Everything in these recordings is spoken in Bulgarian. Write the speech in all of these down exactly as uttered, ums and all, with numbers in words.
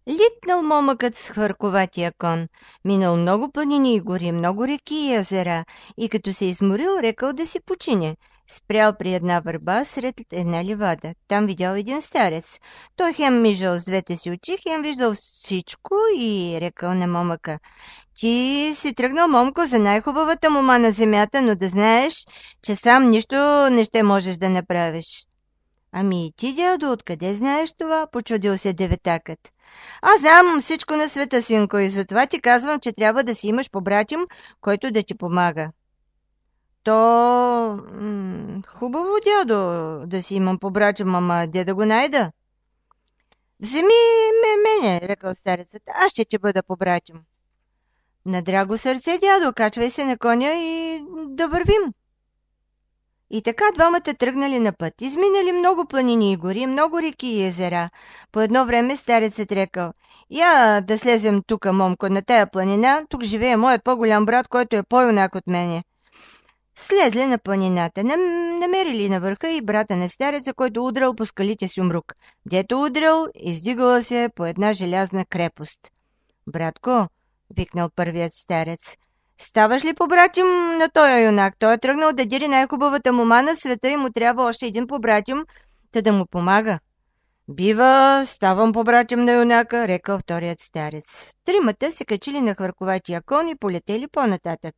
Литнал момъкът с хвърковатия кон, минал много планини и гори, много реки и езера, и като се изморил, рекал да си почине. Спрял при една върба сред една ливада. Там видял един старец. Той хем мижал с двете си очи, хем виждал всичко и рекал на момъка: ти си тръгнал, момко, за най-хубавата мома на земята, но да знаеш, че сам нищо не ще можеш да направиш. Ами и ти, дядо, откъде знаеш това? Почудил се деветакът. Аз знам всичко на света, синко, и затова ти казвам, че трябва да си имаш побратим, който да ти помага. То м- хубаво, дядо, да си имам побратим, ама де да го найда? Вземи ме мене, рекал старецът, аз ще ти бъда побратим. На драго сърце, дядо, качвай се на коня и да вървим. И така двамата тръгнали на път. Изминали много планини и гори, много реки и езера. По едно време старецът рекал: я да слезем тука, момко, на тая планина, тук живее моят по-голям брат, който е по-юнак от мене. Слезли на планината, нам- намерили на върха и брата на стареца, който удрал по скалите с юмрук. Дето удрал, издигала се по една желязна крепост. Братко, викнал първият старец, ставаш ли побратим на този юнак? Той е тръгнал да дири най-хубавата мома на света и му трябва още един побратим, та да му помага. Бива, ставам побратим на юнака, рекал вторият старец. Тримата се качили на хвърковатия кон и полетели по-нататък.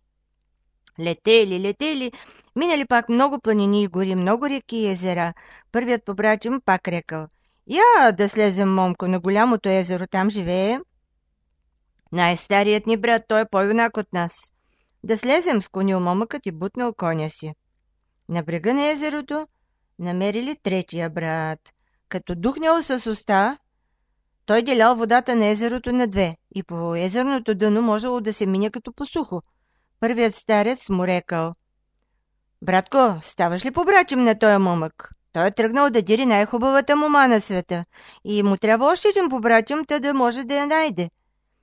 Летели, летели, минали пак много планини и гори, много реки и езера. Първият побратим пак рекал: я да слезем, момко, на голямото езеро, там живее най-старият ни брат, той е по-юнак от нас. Да слезем, склонил момъкът и бутнал коня си. На брега на езерото намерили третия брат. Като духнял с уста, той делял водата на езерото на две и по езерното дъно можело да се мине като по сухо. Първият старец му рекал: братко, ставаш ли побратим на този момък? Той е тръгнал да дири най-хубавата мома на света и му трябва още един побратим, та да може да я найде.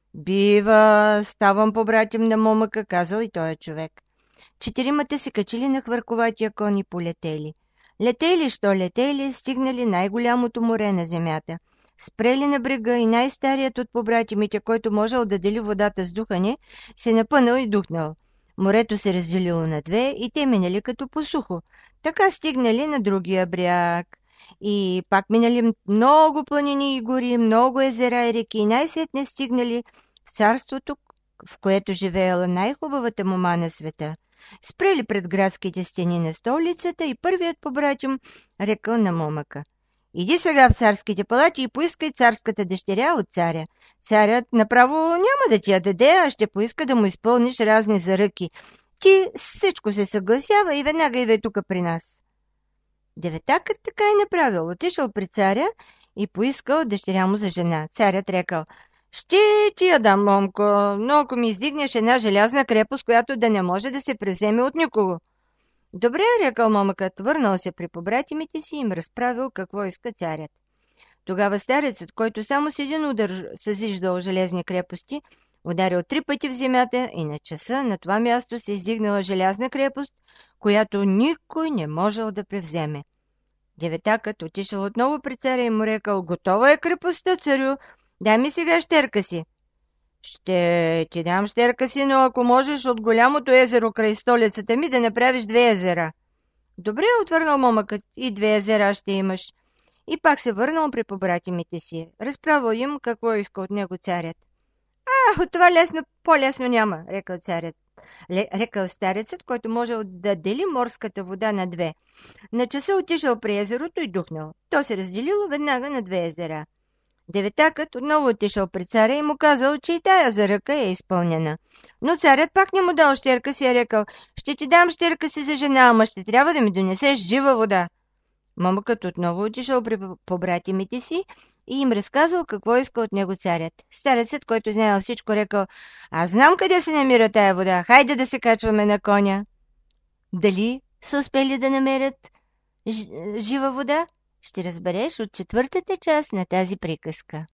Бива, ставам побратим на момъка, казал и той човек. Четиримата се качили на хвърковатия кон и полетели. Летели, що летели, стигнали най-голямото море на земята. Спрели на брега и най-старият от побратимите, който можел да дели водата с духане, се напънал и духнал. Морето се разделило на две и те минали като по сухо. Така стигнали на другия бряг. И пак минали много планини и гори, много езера и реки и най-сетне стигнали в царството, в което живеела най-хубавата мома на света. Спрели пред градските стени на столицата и първият побратим рекал на момъка: иди сега в царските палати и поискай царската дъщеря от царя. Царят направо няма да ти я даде, а ще поиска да му изпълниш разни заръки. Ти всичко се съгласява и веднага идвай тук при нас. Деветакът така и направил. Отишъл при царя и поискал дъщеря му за жена. Царят рекал: ще ти я дам, момко, но ако ми издигнеш една желязна крепост, която да не може да се превземе от никого. Добре, рекал момъкът, върнал се при побратимите си и им разправил какво иска царят. Тогава старецът, който само с един удар съзиждал железни крепости, ударил три пъти в земята и на часа на това място се издигнала желязна крепост, която никой не можел да превземе. Деветакът отишъл отново при царя и му рекал: готова е крепостта, царю, дай ми сега щерка си. Ще ти дам щерка си, но ако можеш от голямото езеро край столицата ми да направиш две езера. Добре, отвърнал момъкът, и две езера ще имаш. И пак се върнал при побратимите си. Разправил им какво иска от него царят. А, от това лесно, по-лесно няма, рекал царят. Ле, рекал старецът, който можел да дели морската вода на две. На часа отишъл при езерото и духнал. То се разделило веднага на две езера. Деветакът отново отишъл при царя и му казал, че и тая заръка е изпълнена. Но царят пак не му дал щерка си и рекал: ще ти дам щерка си за жена, ама ще трябва да ми донесеш жива вода. Момъкът отново отишъл при побратимите си и им разказал какво иска от него царят. Старецът, който знаел всичко, рекал: аз знам къде се намира тая вода, хайде да се качваме на коня. Дали са успели да намерят ж... жива вода? Ще разбереш от четвъртата част на тази приказка.